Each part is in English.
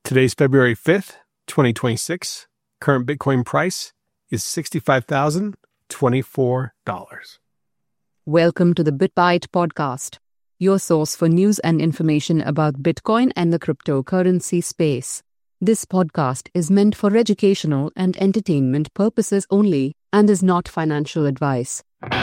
Today's February 5th, 2026. Current Bitcoin price is $65,024. Welcome to the BitBite podcast, your source for news and information about Bitcoin and the cryptocurrency space. This podcast is meant for educational and entertainment purposes only and is not financial advice.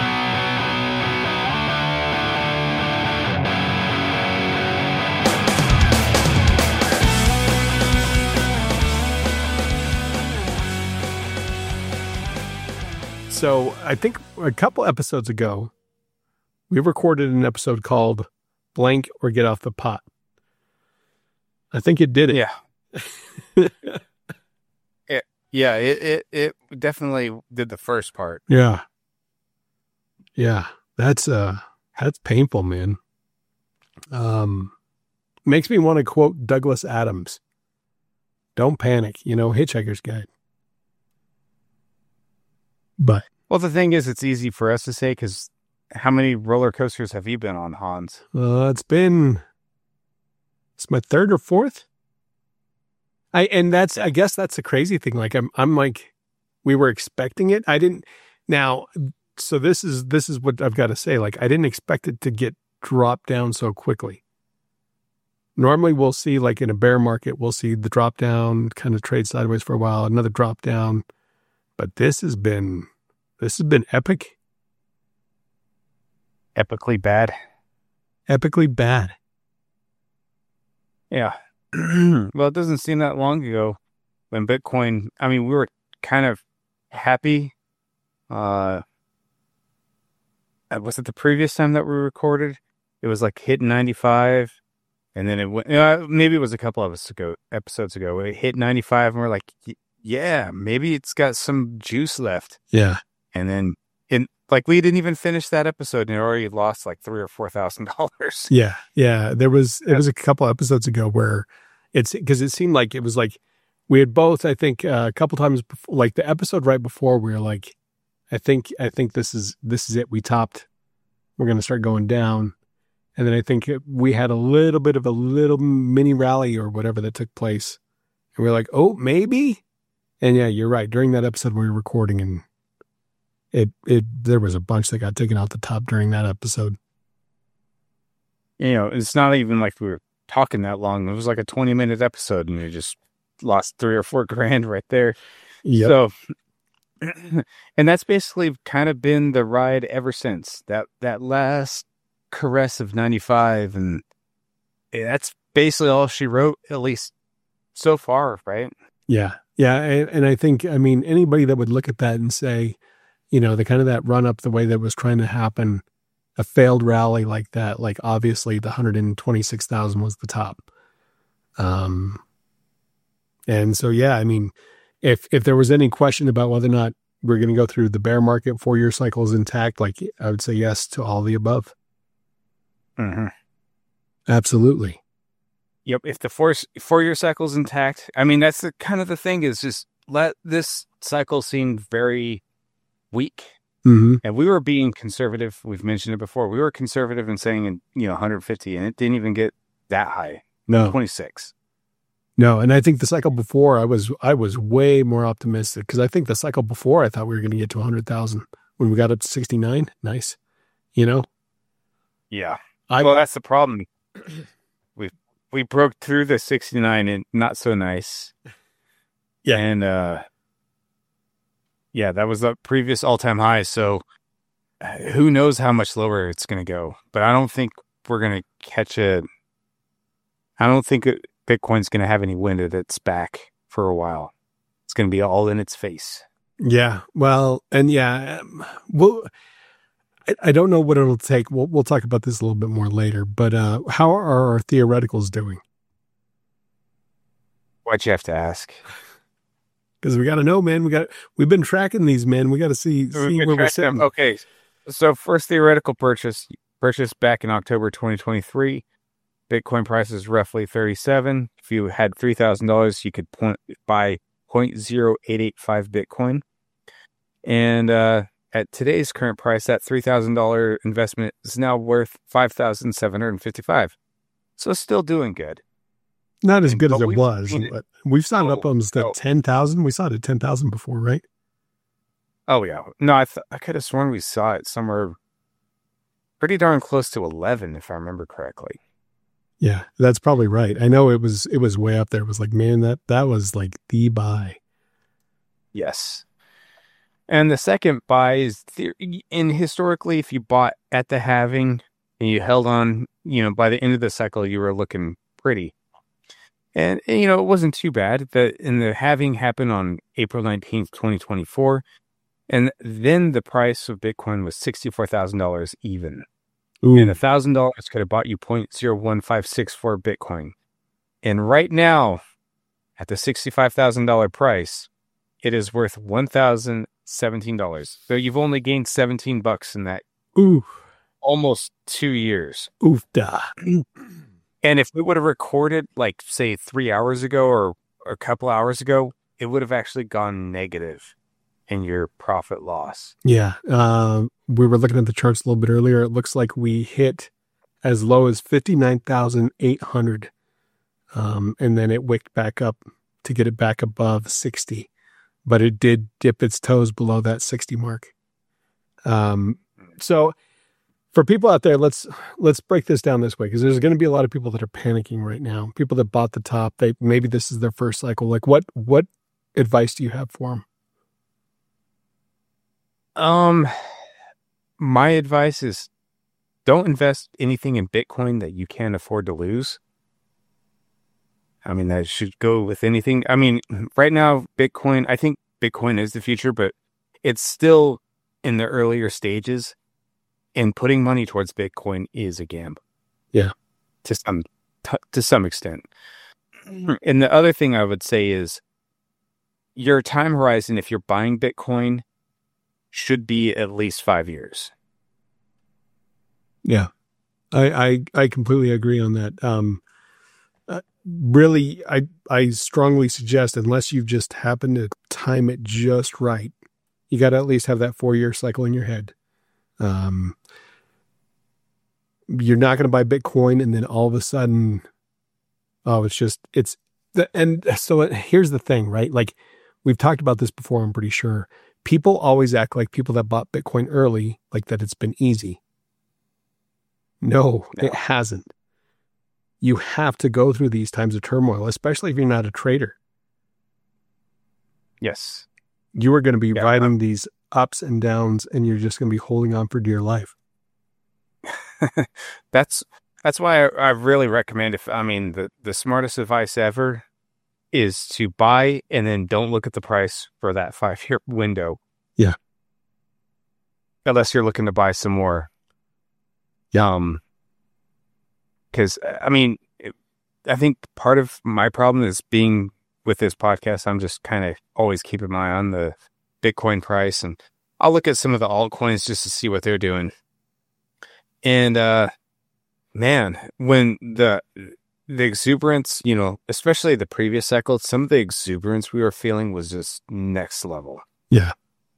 So I think a couple episodes ago, we recorded an episode called Blank or Get Off the Pot. I think it did it. Yeah. It definitely did the first part. Yeah. That's painful, man. Makes me want to quote Douglas Adams. Don't panic, Hitchhiker's Guide. But Well, the thing is, it's easy for us to say because how many roller coasters have you been on, Hans? it's my third or fourth. I guess that's the crazy thing. Like I'm like, we were expecting it. I didn't. Now, so this is what I've got to say. Like I didn't expect it to get dropped down so quickly. Normally, we'll see like in a bear market, we'll see the drop down, kind of trade sideways for a while, another drop down. But this has been epic. Epically bad. Epically bad. Yeah. Well, it doesn't seem that long ago when Bitcoin, we were kind of happy. Was it the previous time that we recorded? It was like hitting 95 and then it went, maybe it was a couple of episodes ago. It hit 95 and we're like, yeah, maybe it's got some juice left. Yeah. And then we didn't even finish that episode and it already lost like $3,000 or $4,000. Yeah. It was a couple episodes ago where because it seemed like it was like we had both, I think, a couple times before, like the episode right before we were like, I think this is it. We topped. We're going to start going down. And then I think we had a little bit of a little mini rally or whatever that took place. And we were like, oh, maybe. And yeah, you're right. During that episode we were recording and there was a bunch that got taken out the top during that episode. It's not even like we were talking that long. It was like a 20-minute episode and we just lost $3,000 or $4,000 right there. Yep. So, and that's basically kind of been the ride ever since that last caress of 95. And that's basically all she wrote, at least so far. Right. Yeah. Yeah. And I think, anybody that would look at that and say, the kind of that run up the way that was trying to happen, a failed rally like that, like obviously the 126,000 was the top. And so, yeah, if there was any question about whether or not we're going to go through the bear market 4-year cycles intact, like I would say yes to all the above. Mm-hmm. Absolutely. Yep. If the 4-year cycle is intact, that's the kind of the thing is just let this cycle seem very weak. Mm-hmm. And we were being conservative. We've mentioned it before. We were conservative in saying, 150, and it didn't even get that high. No. 26. No. And I think the cycle before I was way more optimistic because I think the cycle before I thought we were going to get to 100,000 when we got up to 69. Nice. Yeah. Well, that's the problem. We broke through the 69 and not so nice. Yeah. And, that was the previous all-time high. So who knows how much lower it's going to go. But I don't think we're going to catch it. I don't think Bitcoin's going to have any wind at its back for a while. It's going to be all in its face. Yeah. Well, and I don't know what it'll take. We'll talk about this a little bit more later. But how are our theoreticals doing? Why'd you have to ask? Because we got to know, man. We've been tracking these, man. We got to see where we're sitting. Okay. So first theoretical purchased back in October 2023. Bitcoin price is roughly 37. If you had $3,000, you could buy 0.0885 Bitcoin. And at today's current price, that $3,000 investment is now worth $5,755. So still doing good. Not as good But as it we've was, seen it. but we've signed up almost at Oh. 10,000. We saw it at 10,000 before, right? Oh yeah. No, I could have sworn we saw it somewhere pretty darn close to 11, if I remember correctly. Yeah, that's probably right. I know it was way up there. It was like, man, that was like the buy. Yes. And the second buy is, historically, if you bought at the halving and you held on, by the end of the cycle, you were looking pretty. And it wasn't too bad. The halving happened on April 19th, 2024. And then the price of Bitcoin was $64,000 even. Ooh. And $1,000 could have bought you 0.01564 Bitcoin. And right now, at the $65,000 price, it is worth $1,017. So you've only gained $17 in that Ooh. almost 2 years. Oof da. And if we would have recorded, like, say, 3 hours ago or a couple hours ago, it would have actually gone negative in your profit loss. Yeah. We were looking at the charts a little bit earlier. It looks like we hit as low as 59,800. And then it wicked back up to get it back above 60. But it did dip its toes below that 60 mark. So for people out there, let's break this down this way, because there's going to be a lot of people that are panicking right now. People that bought the top, maybe this is their first cycle. Like, what advice do you have for them? My advice is, don't invest anything in Bitcoin that you can't afford to lose. I mean, that should go with anything. I mean, right now, I think Bitcoin is the future, but it's still in the earlier stages, and putting money towards Bitcoin is a gamble. Yeah. To some extent. And the other thing I would say is, your time horizon, if you're buying Bitcoin, should be at least 5 years. Yeah, I completely agree on that. Really, I strongly suggest, unless you've just happened to time it just right, you got to at least have that 4-year cycle in your head. You're not going to buy Bitcoin and then all of a sudden, and so here's the thing, right? Like, we've talked about this before, I'm pretty sure. People always act like people that bought Bitcoin early, like that it's been easy. No, it hasn't. You have to go through these times of turmoil, especially if you're not a trader. Yes. You are going to be riding these ups and downs, and you're just going to be holding on for dear life. That's why I really recommend, the smartest advice ever is to buy and then don't look at the price for that 5-year window. Yeah. Unless you're looking to buy some more. Because, I think part of my problem is being with this podcast, I'm just kind of always keeping my eye on the Bitcoin price, and I'll look at some of the altcoins just to see what they're doing. And, man, when the exuberance, especially the previous cycle, some of the exuberance we were feeling was just next level. Yeah.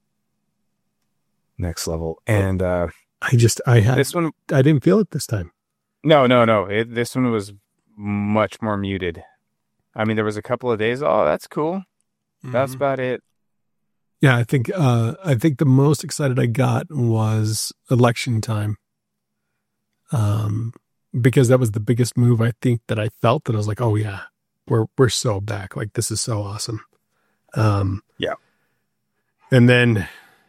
Next level. And this one, I didn't feel it this time. No. This one was much more muted. I mean, there was a couple of days, oh, that's cool. Mm-hmm. That's about it. Yeah, I think the most excited I got was election time. Because that was the biggest move I think that I felt, that I was like, oh yeah, we're so back. Like, this is so awesome. Yeah. And then,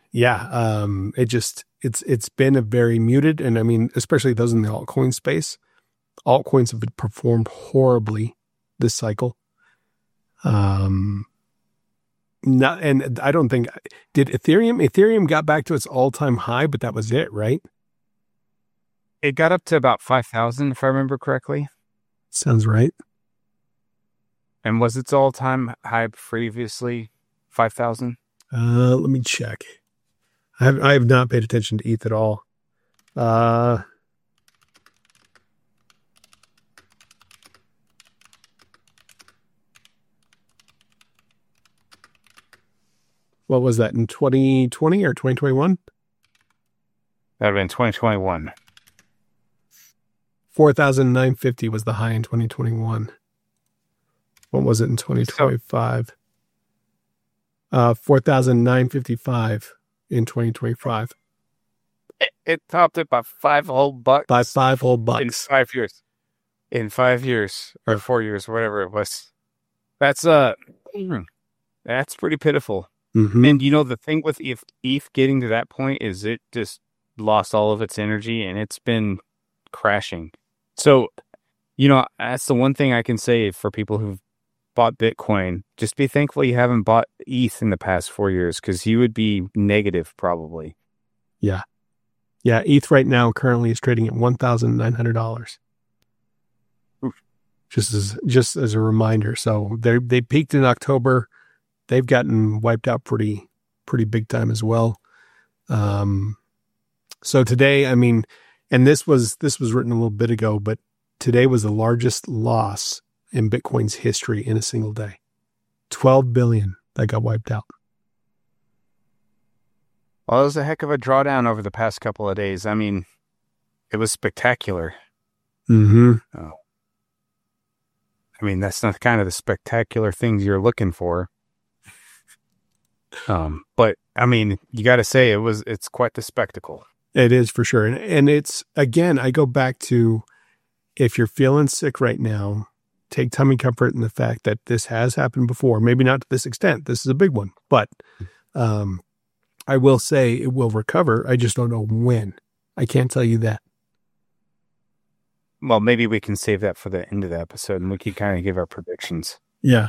it's been a very muted, and I mean, especially those in the altcoin space, altcoins have performed horribly this cycle. And I don't think, did Ethereum got back to its all-time high, but that was it, right? It got up to about 5,000, if I remember correctly. Sounds right. And was its all-time high previously 5,000? Let me check. I have not paid attention to ETH at all. What was that, in 2020 or 2021? That would have been 2021. 4,950 was the high in 2021. What was it in 2025? 4,955 in 2025. It topped it by $5 By $5 in 5 years. In 5 years or 4 years, whatever it was. That's pretty pitiful. Mm-hmm. And the thing with ETH getting to that point is it just lost all of its energy and it's been crashing. So, that's the one thing I can say for people who've bought Bitcoin. Just be thankful you haven't bought ETH in the past 4 years, because you would be negative probably. Yeah. Yeah. ETH right now currently is trading at $1,900. Just as a reminder. So they peaked in October. They've gotten wiped out pretty big time as well. So today, I mean, and this was written a little bit ago, but today was the largest loss in Bitcoin's history in a single day. 12 billion that got wiped out. Well, it was a heck of a drawdown over the past couple of days. I mean, it was spectacular. Mm-hmm. I mean, that's not kind of the spectacular things you're looking for. But I mean, you got to say it's quite the spectacle. It is for sure. And it's, again, I go back to, if you're feeling sick right now, take tummy comfort in the fact that this has happened before. Maybe not to this extent. This is a big one, but I will say it will recover. I just don't know when. I can't tell you that. Well, maybe we can save that for the end of the episode and we can kind of give our predictions. Yeah.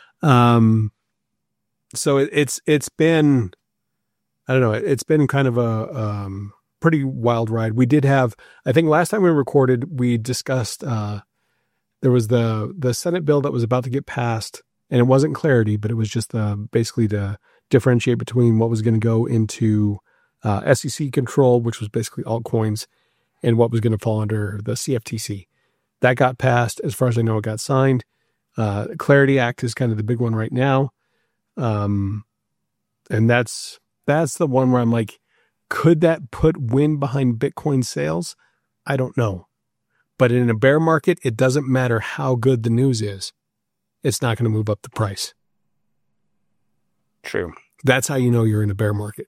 So it's been, I don't know, it's been kind of a pretty wild ride. We did have, I think last time we recorded, we discussed, there was the Senate bill that was about to get passed, and it wasn't clarity, but it was just basically to differentiate between what was going to go into SEC control, which was basically altcoins, and what was going to fall under the CFTC. That got passed. As far as I know, it got signed. Clarity Act is kind of the big one right now. And that's the one where I'm like, could that put wind behind Bitcoin sales? I don't know. But in a bear market, it doesn't matter how good the news is. It's not going to move up the price. True. That's how you know you're in a bear market.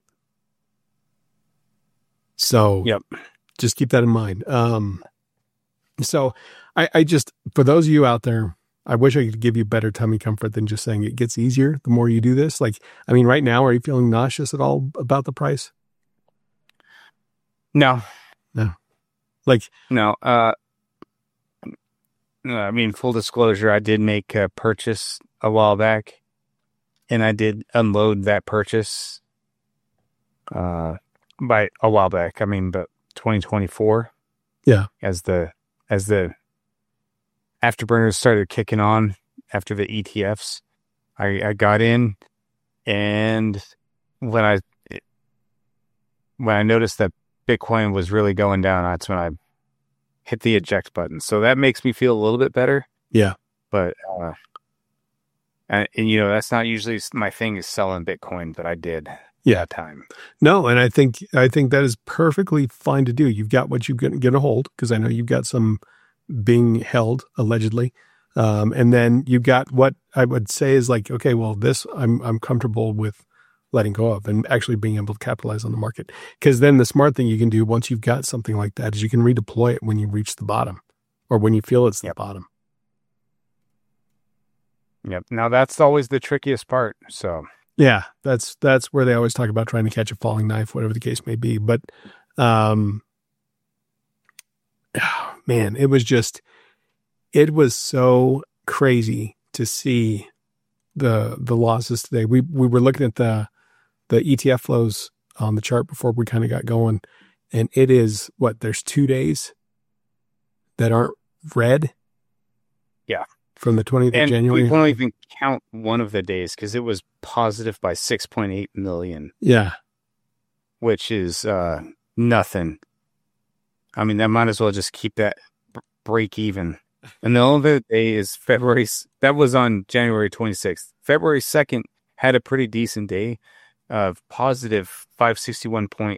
So yep. Just keep that in mind. So I just, for those of you out there, I wish I could give you better tummy comfort than just saying it gets easier the more you do this. Like, I mean, right now, are you feeling nauseous at all about the price? No. Like, no. I mean, full disclosure, I did make a purchase a while back, and I did unload that purchase by a while back. I mean, but 2024. Yeah. As the afterburners started kicking on after the ETFs, I got in, and when I noticed that Bitcoin was really going down, that's when I hit the eject button. So that makes me feel a little bit better. Yeah. But and that's not usually my thing, is selling Bitcoin, but I did. That time. No, and I think that is perfectly fine to do. You've got what you're going to hold, because I know you've got some being held allegedly, and then you've got what I would say is like, okay, well, this I'm comfortable with letting go of and actually being able to capitalize on the market. Because then the smart thing you can do once you've got something like that is you can redeploy it when you reach the bottom, or when you feel it's the bottom. Yep. Now that's always the trickiest part. So. Yeah, that's where they always talk about trying to catch a falling knife, whatever the case may be. But, man, it was so crazy to see the losses today. We were looking at the ETF flows on the chart before we kind of got going, and it is there's 2 days that aren't red. Yeah. From the 20th of January. We can't even count one of the days because it was positive by 6.8 million. Yeah. Which is nothing. I mean, that might as well just keep that break even. And the only day is February. That was on January 26th. February 2nd had a pretty decent day of positive 561.8.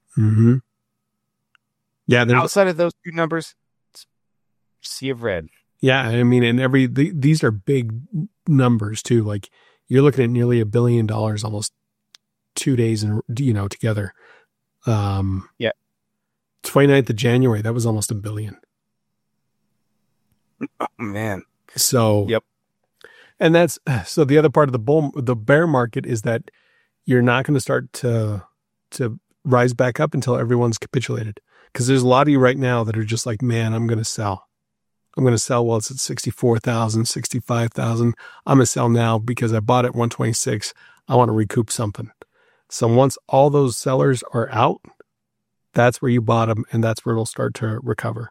Mm-hmm. Yeah. Outside of those two numbers, sea of red. Yeah, I mean, and these are big numbers too. Like you're looking at nearly $1 billion almost 2 days and together. Yeah. 29th of January, that was almost $1 billion. Oh man. So yep. And so the other part of the bear market is that you're not going to start to rise back up until everyone's capitulated. Because there's a lot of you right now that are just like, man, I'm going to sell. I'm going to sell while it's at 64,000, 65,000. I'm going to sell now because I bought it at 126. I want to recoup something. So once all those sellers are out, that's where you bottom, and that's where it'll start to recover.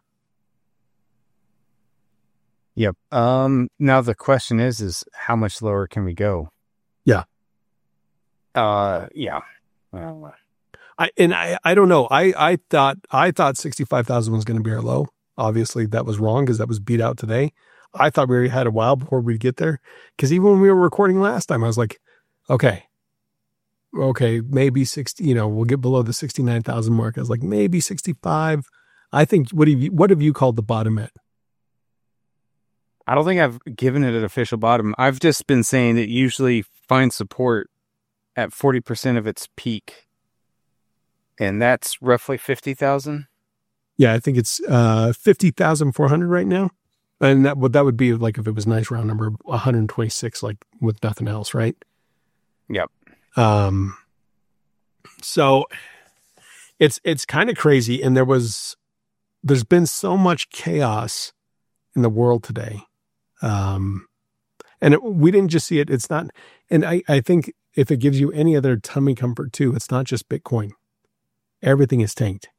Yep. Now the question is how much lower can we go? Yeah. Yeah. I don't know. I thought 65,000 was going to be our low. Obviously, that was wrong because that was beat out today. I thought we had a while before we'd get there. Because even when we were recording last time, I was like, okay, maybe 60. We'll get below the 69,000 mark. I was like, maybe 65. I think. What have you called the bottom at? I don't think I've given it an official bottom. I've just been saying it usually finds support at 40% of its peak. And that's roughly 50,000. Yeah, I think it's 50,400 right now. And that would be like if it was a nice round number, 126, like with nothing else, right? Yep. So it's kind of crazy. And there's been so much chaos in the world today. We didn't just see it. It's not, and I think if it gives you any other tummy comfort too, it's not just Bitcoin. Everything is tanked.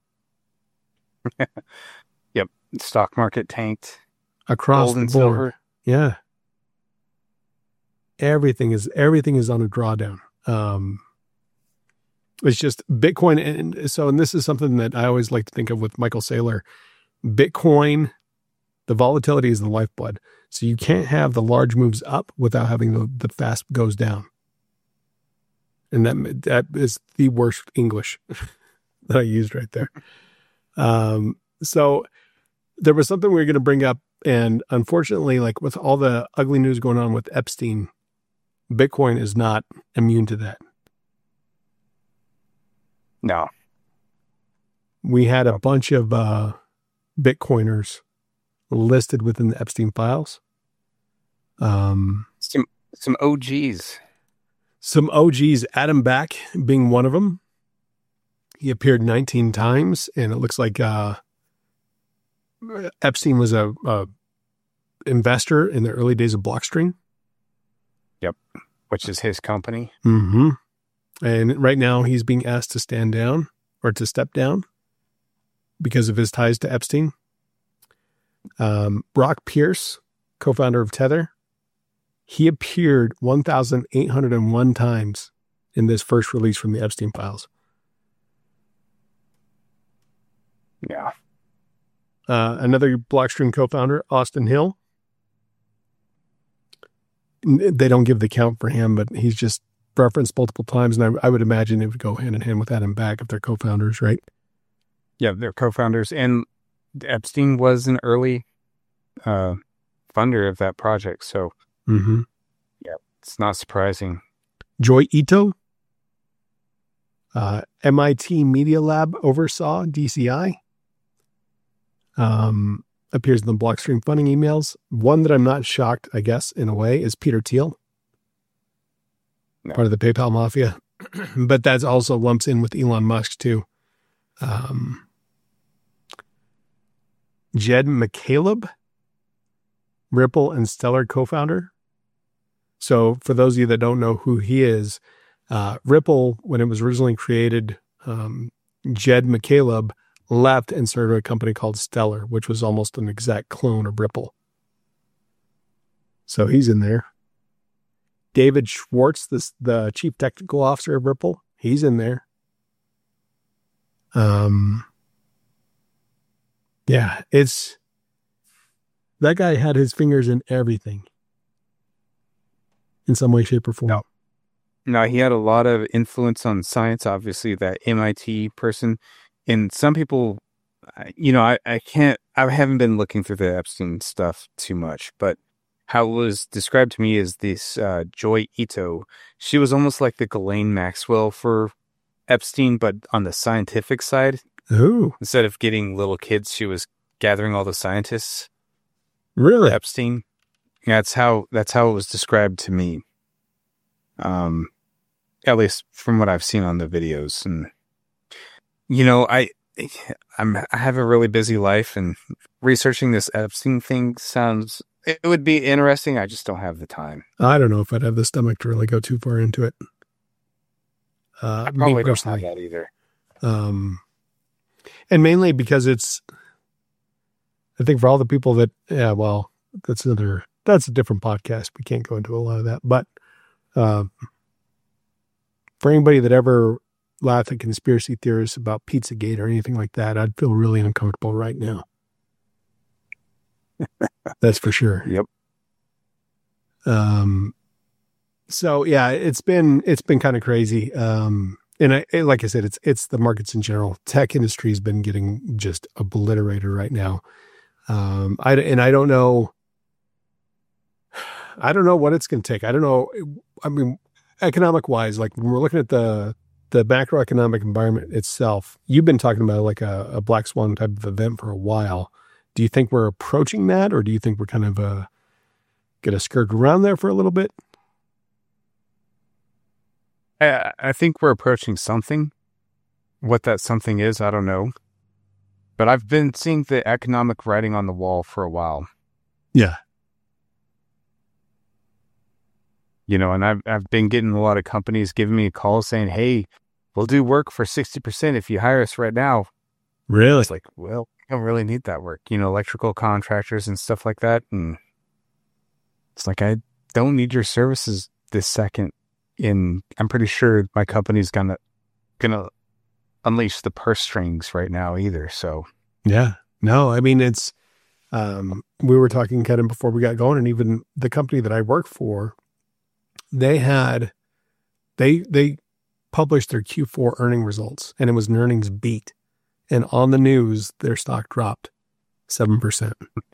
Yep. Stock market tanked. Across Gold the and board. silver. Yeah. Everything is on a drawdown. It's just Bitcoin. And this is something that I always like to think of with Michael Saylor. Bitcoin, the volatility is the lifeblood. So you can't have the large moves up without having the fast goes down. And that is the worst English that I used right there. So there was something we were going to bring up. And unfortunately, like with all the ugly news going on with Epstein, Bitcoin is not immune to that. No. We had a bunch of Bitcoiners listed within the Epstein files. Some OGs. Some OGs, Adam Back being one of them. He appeared 19 times, and it looks like Epstein was a investor in the early days of Blockstream. Yep, which is his company. Mm-hmm. And right now he's being asked to stand down or to step down because of his ties to Epstein. Brock Pierce, co-founder of Tether, he appeared 1,801 times in this first release from the Epstein files. Yeah. Another Blockstream co-founder, Austin Hill. They don't give the count for him, but he's just referenced multiple times. And I would imagine it would go hand in hand with Adam Back if they're co-founders, right? Yeah, they're co-founders. And Epstein was an early funder of that project. So, yeah, it's not surprising. Joy Ito, MIT Media Lab oversaw DCI. Appears in the Blockstream funding emails. One that I'm not shocked, I guess, in a way, is Peter Thiel, part of the PayPal mafia. But that also lumps in with Elon Musk, too. Jed McCaleb, Ripple and Stellar co-founder. So for those of you that don't know who he is, Ripple, when it was originally created, Jed McCaleb left and started a company called Stellar, which was almost an exact clone of Ripple. So he's in there. David Schwartz, the chief technical officer of Ripple, he's in there. Yeah, that guy had his fingers in everything in some way, shape, or form. No, he had a lot of influence on science, obviously, that MIT person. And some people, I I haven't been looking through the Epstein stuff too much, but how it was described to me is this Joy Ito. She was almost like the Ghislaine Maxwell for Epstein, but on the scientific side. Ooh. Instead of getting little kids, she was gathering all the scientists. Really? Epstein. Yeah, that's how it was described to me. At least from what I've seen on the videos. And I have a really busy life, and researching this Epstein thing it would be interesting. I just don't have the time. I don't know if I'd have the stomach to really go too far into it. I probably don't have that either. And mainly because I think for all the people that, that's a different podcast. We can't go into a lot of that, but, for anybody that ever laughed at conspiracy theorists about Pizzagate or anything like that, I'd feel really uncomfortable right now. That's for sure. Yep. So yeah, it's been kind of crazy. And like I said, it's the markets in general. Tech industry has been getting just obliterated right now. I don't know what it's going to take. I don't know. I mean, economic wise, like when we're looking at the macroeconomic environment itself, you've been talking about like a black swan type of event for a while. Do you think we're approaching that, or do you think we're kind of going to skirt around there for a little bit? I think we're approaching something. What that something is, I don't know. But I've been seeing the economic writing on the wall for a while. Yeah. And I've been getting a lot of companies giving me a call saying, "Hey, we'll do work for 60% if you hire us right now." Really? It's like, well, I don't really need that work. Electrical contractors and stuff like that. And it's like, I don't need your services this second. And I'm pretty sure my company's gonna unleash the purse strings right now either. So yeah, no, I mean, it's we were talking kind of before we got going, and even the company that I work for, they published their Q4 earning results, and it was an earnings beat. And on the news, their stock dropped 7%.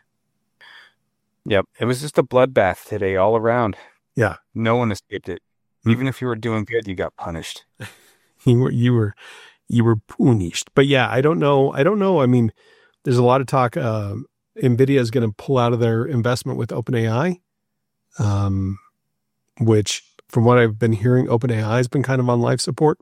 Yep. It was just a bloodbath today all around. Yeah. No one escaped it. Even if you were doing good, you got punished. you were punished. But yeah, I don't know. I mean, there's a lot of talk. NVIDIA is going to pull out of their investment with OpenAI, which from what I've been hearing, OpenAI has been kind of on life support.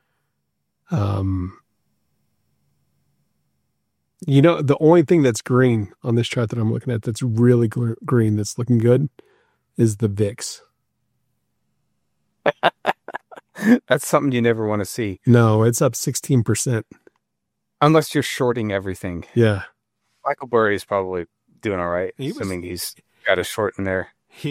The only thing that's green on this chart that I'm looking at that's really green, that's looking good, is the VIX. That's something you never want to see. No, it's up 16%. Unless you're shorting everything. Yeah. Michael Burry is probably doing all right, assuming he's got a short in there.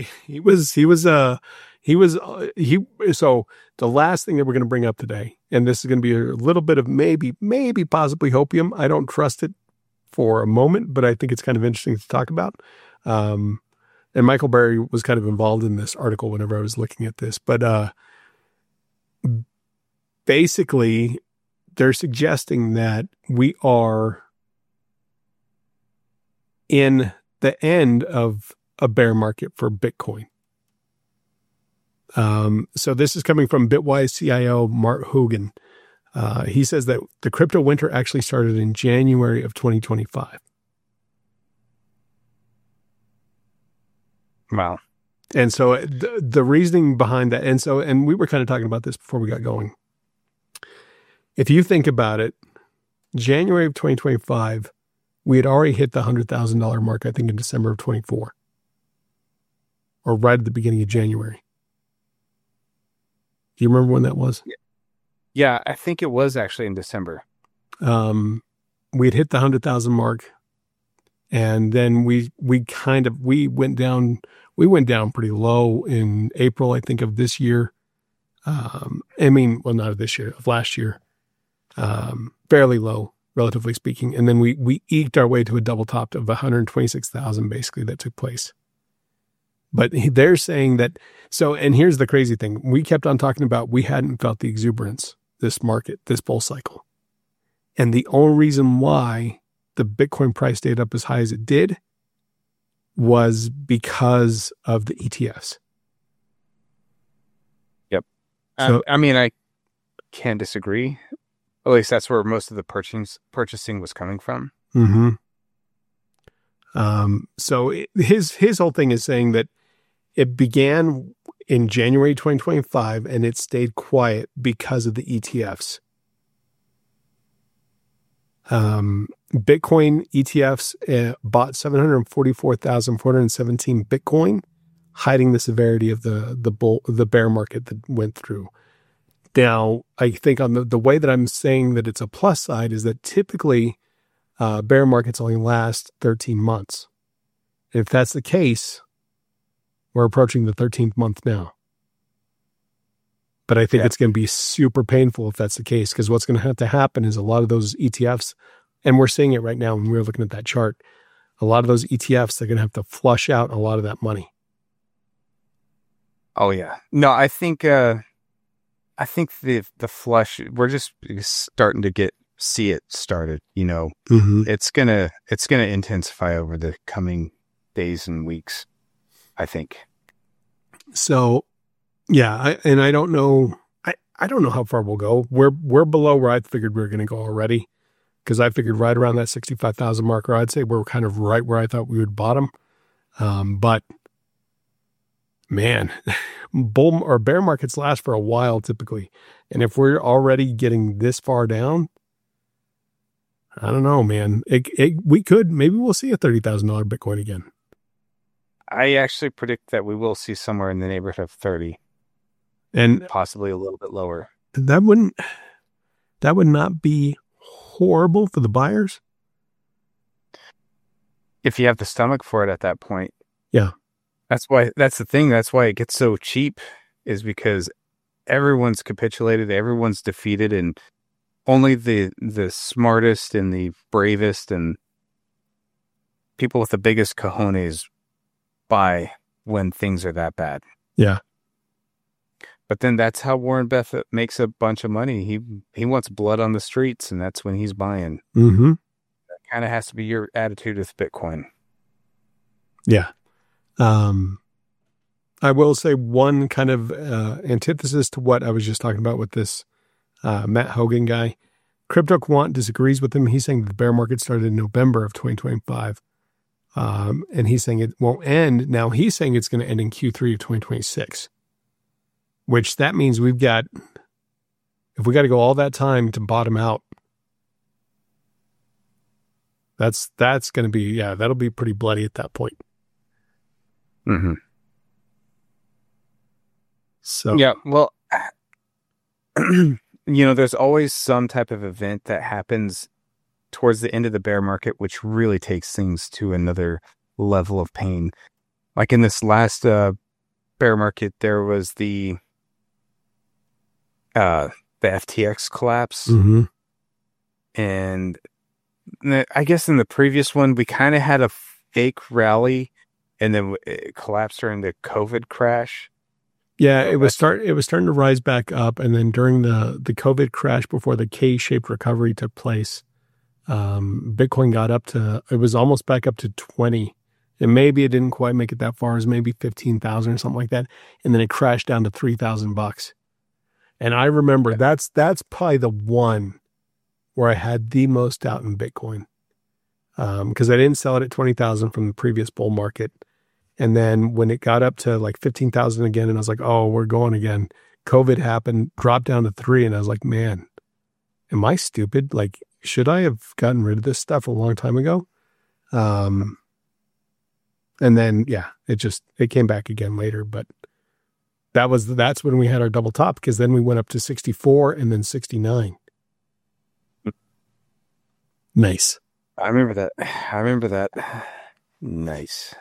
So the last thing that we're going to bring up today, and this is going to be a little bit of maybe possibly hopium. I don't trust it for a moment, but I think it's kind of interesting to talk about. And Michael Burry was kind of involved in this article whenever I was looking at this, but basically they're suggesting that we are in the end of a bear market for Bitcoin. So this is coming from Bitwise CIO Mark Hogan. He says that the crypto winter actually started in January of 2025. Wow. And so the reasoning behind that, and we were kind of talking about this before we got going. If you think about it, January of 2025, we had already hit the $100,000 mark, I think in December of 24, or right at the beginning of January. Do you remember when that was? Yeah, I think it was actually in December. We had hit the 100,000 mark, and then we went down pretty low in April, I think, of this year. Not of this year, of last year. Fairly low, relatively speaking. And then we eked our way to a double top of 126,000 basically that took place. But they're saying that, and here's the crazy thing. We kept on talking about we hadn't felt the exuberance, this market, this bull cycle. And the only reason why the Bitcoin price stayed up as high as it did was because of the ETFs. Yep. So, I mean, I can't disagree. At least that's where most of the purchasing was coming from. mm-hmm. So his whole thing is saying that it began in January 2025 and it stayed quiet because of the ETFs. Bitcoin ETFs bought 744,417 Bitcoin, hiding the severity of the bear market that went through. Now, I think on the way that I'm saying that it's a plus side is that typically bear markets only last 13 months. If that's the case, we're approaching the 13th month now. But I think it's going to be super painful if that's the case, because what's going to have to happen is a lot of those ETFs, and we're seeing it right now when we're looking at that chart, a lot of those ETFs, they're going to have to flush out a lot of that money. Oh, yeah. No, I think the flush, we're just starting to see it started, you know. Mm-hmm. It's gonna intensify over the coming days and weeks, I think. So, yeah, I don't know. I don't know how far we'll go. We're below where I figured we were going to go already, because I figured right around that 65,000 marker. I'd say we're kind of right where I thought we would bottom. But man, bull or bear markets last for a while typically, and if we're already getting this far down, I don't know, man. Maybe we'll see a $30,000 Bitcoin again. I actually predict that we will see somewhere in the neighborhood of 30, and possibly a little bit lower. That would not be horrible for the buyers if you have the stomach for it at that point. Yeah, that's the thing. That's why it gets so cheap, is because everyone's capitulated, everyone's defeated, and only the smartest and the bravest and people with the biggest cojones buy when things are that bad. Yeah. But then that's how Warren Buffett makes a bunch of money. He wants blood on the streets, and that's when he's buying. Mm-hmm. That kind of has to be your attitude with Bitcoin. Yeah. I will say one kind of antithesis to what I was just talking about with this Matt Hogan guy. Crypto Quant disagrees with him. He's saying that the bear market started in November of 2025. And he's saying it won't end. Now he's saying it's going to end in Q3 of 2026, which that means if we got to go all that time to bottom out, that's going to be, that'll be pretty bloody at that point. Mm-hmm. So, yeah, well, there's always some type of event that happens towards the end of the bear market, which really takes things to another level of pain. Like in this last bear market, there was the FTX collapse. mm-hmm. And I guess in the previous one, we kind of had a fake rally, and then it collapsed during the COVID crash. Yeah, it was starting to rise back up, and then during the COVID crash, before the K-shaped recovery took place, Bitcoin got up to, it was almost back up to 20, and maybe it didn't quite make it that far, as maybe 15,000 or something like that, and then it crashed down to $3,000. And I remember that's probably the one where I had the most doubt in Bitcoin, because I didn't sell it at 20,000 from the previous bull market. And then when it got up to like 15,000 again, and I was like, oh, we're going again. COVID happened, dropped down to 3. And I was like, man, am I stupid? Like, should I have gotten rid of this stuff a long time ago? And then, it came back again later, but that's when we had our double top, because then we went up to 64 and then 69. Nice. I remember that. Nice.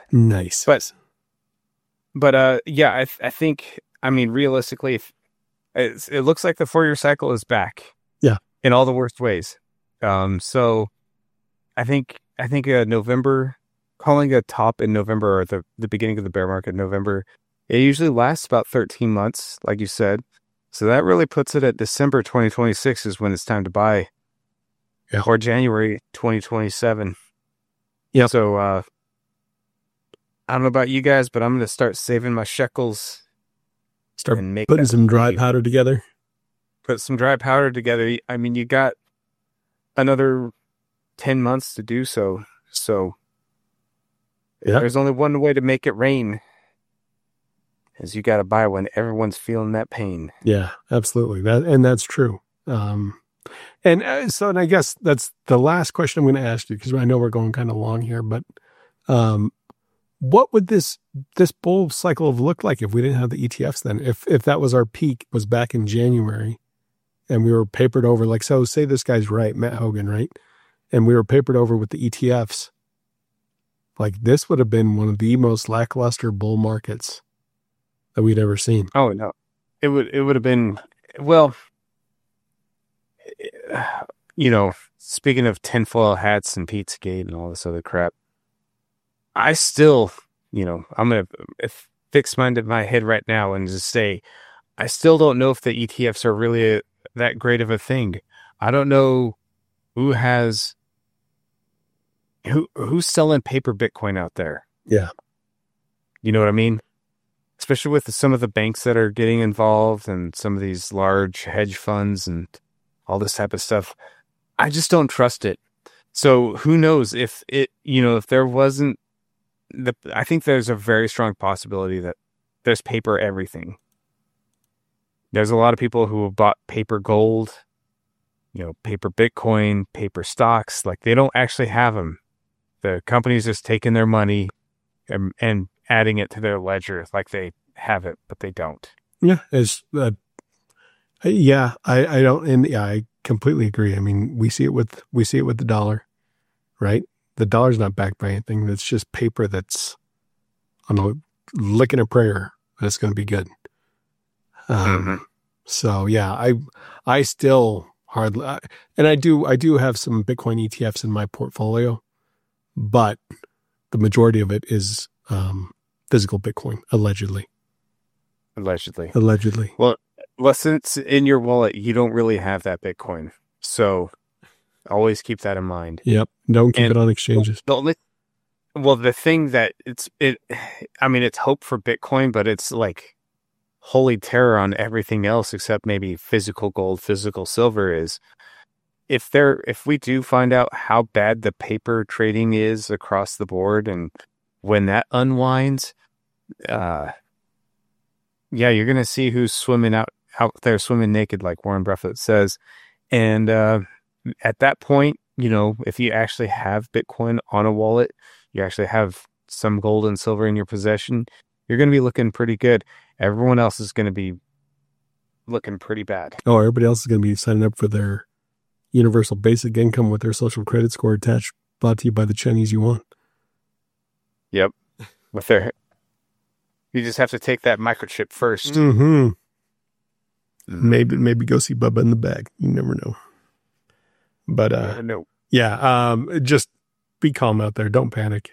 But I think, I mean, realistically, it looks like the 4-year cycle is back. Yeah. In all the worst ways. So I think November, calling a top in November, or the beginning of the bear market in November, it usually lasts about 13 months, like you said. So that really puts it at December 2026 is when it's time to buy. Yeah. or January 2027. Yep. So I don't know about you guys, but I'm going to start saving my shekels. Start and make putting that some dry money. powder together. Put some dry powder together. I mean, you got another 10 months to do so. So Yeah. there's only one way to make it rain, is you got to buy when everyone's feeling that pain. Yeah, absolutely. That's true. And I guess that's the last question I'm going to ask you, because I know we're going kind of long here, but what would this bull cycle have looked like if we didn't have the ETFs then? If that was our peak, was back in January, and we were papered over, like, so say this guy's right, Matt Hogan, right? And we were papered over with the ETFs, like this would have been one of the most lackluster bull markets that we'd ever seen. Oh, no. It would have been, well, speaking of tinfoil hats and Pizzagate and all this other crap, I still, I'm going to fix my head right now and just say, I still don't know if the ETFs are really that great of a thing. I don't know who's selling paper Bitcoin out there. Yeah. You know what I mean? Especially with some of the banks that are getting involved and some of these large hedge funds and all this type of stuff. I just don't trust it. So who knows if there wasn't I think there's a very strong possibility that there's paper everything. There's a lot of people who have bought paper gold, paper Bitcoin, paper stocks. Like, they don't actually have them. The company's just taking their money and adding it to their ledger like they have it, but they don't. Yeah. I completely agree. I mean, we see it with the dollar, right? The dollar's not backed by anything. It's just paper that's on a licking a prayer that it's going to be good. So yeah, I still hardly, and I do have some Bitcoin ETFs in my portfolio, but the majority of it is physical Bitcoin, allegedly. Well, since in your wallet you don't really have that Bitcoin, so always keep that in mind. Yep, don't keep it on exchanges. The thing that it's hope for Bitcoin, but it's like holy terror on everything else except maybe physical gold, physical silver is. If we do find out how bad the paper trading is across the board, and when that unwinds, you're going to see who's swimming out there, swimming naked, like Warren Buffett says. And at that point, if you actually have Bitcoin on a wallet, you actually have some gold and silver in your possession, you're going to be looking pretty good. Everyone else is going to be looking pretty bad. Oh, everybody else is going to be signing up for their universal basic income with their social credit score attached, brought to you by the Chinese yuan. Yep. You just have to take that microchip first. Mm-hmm. Maybe go see Bubba in the bag. You never know. But no. Yeah, just be calm out there. Don't panic.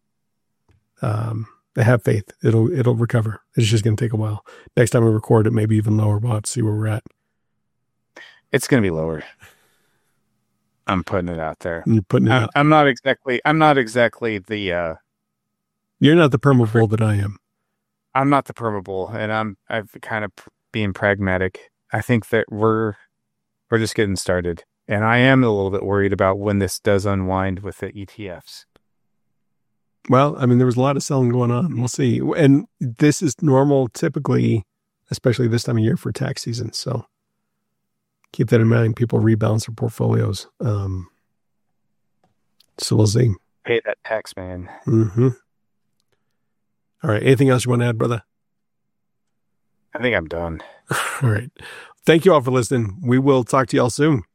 Have faith. It'll recover. It's just going to take a while. Next time we record it, maybe even lower. We'll have to see where we're at. It's going to be lower. I'm putting it out there. You're putting it out. I'm not exactly the. You're not the perma bull that I am. I'm not the perma bull, and I'm kind of being pragmatic. I think that we're just getting started, and I am a little bit worried about when this does unwind with the ETFs. Well, I mean, there was a lot of selling going on. We'll see. And this is normal, typically, especially this time of year for tax season. So keep that in mind. People rebalance their portfolios. So we'll see. Pay that tax, man. Mm-hmm. All right. Anything else you want to add, brother? I think I'm done. All right. Thank you all for listening. We will talk to y'all soon.